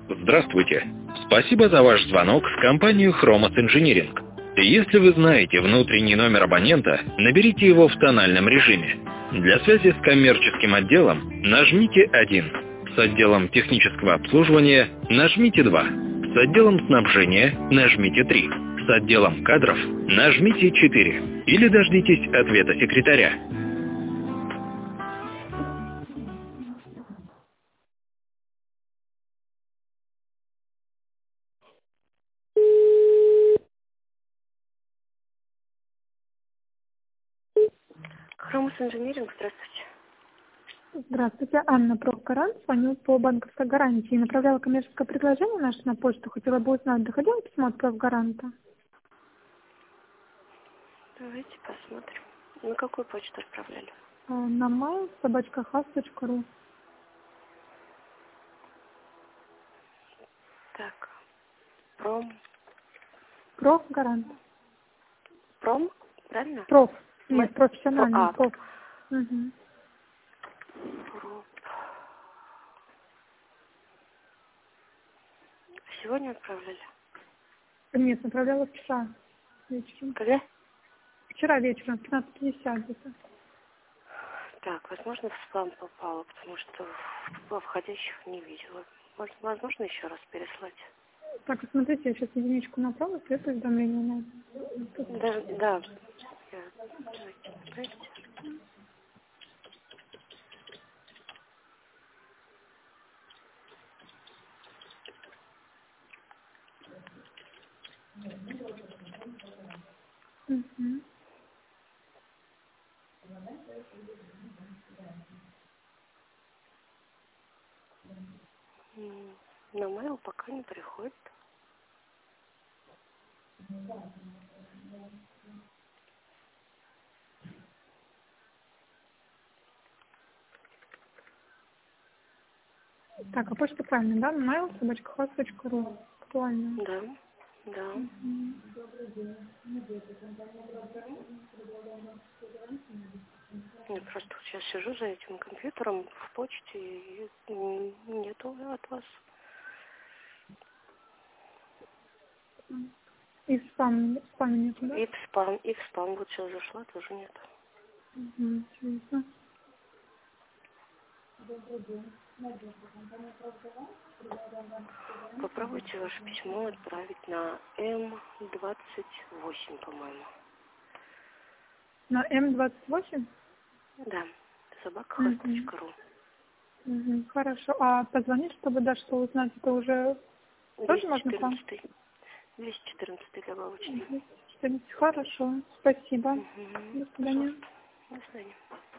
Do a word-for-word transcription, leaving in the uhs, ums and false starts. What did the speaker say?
Здравствуйте. Спасибо за ваш звонок в компанию Chromos Engineering. Если вы знаете внутренний номер абонента, наберите его в тональном режиме. Для связи с коммерческим отделом нажмите один. С отделом технического обслуживания нажмите два. С отделом снабжения нажмите три. С отделом кадров нажмите четыре. Или дождитесь ответа секретаря. Chromos Engineering, здравствуйте. Здравствуйте, Анна Прохоран. Звоню по банковской гарантии. Направляла коммерческое предложение наше на почту. Хотела бы узнать, доходило письмо от профгаранта? Давайте посмотрим. На какую почту отправляли? А, На mail собачка хас точка ру. Так. Пром. Профгарант. Пром? Правильно? Проф. Мы- Нет, профессиональный. А. Проф. Угу. Проб. Сегодня отправляли? Нет, направляла вчера вечером. Когда? Вчера вечером, в пятнадцать пятьдесят где-то. Так, возможно, в спам попало, потому что во входящих не видела. Может, возможно, еще раз переслать? Так, вот смотрите, я сейчас единичку направлю, это уведомление надо. Да, да. Я... Давайте, направьте. Угу. М, На mail пока не приходит. Так, а почта правильно, да? mail собачка хас точка ру. Актуально. Да, да. Мгм. Я просто вот сейчас сижу за этим компьютером в почте и м, нету от вас. И в спам, в спаме нету, да? И в спам, и в спам вот сейчас зашла, тоже нет. Угу, интересно. Попробуйте ваше письмо отправить на эм двадцать восемь, по-моему. На эм двадцать восемь? Да, собака Угу. точка ру. Угу. Хорошо. А позвонить, чтобы да, что узнать, это уже тоже можно к вам? двести четырнадцатый добавочный. Угу. Хорошо. Спасибо. Угу. До свидания. Пожалуйста. До свидания.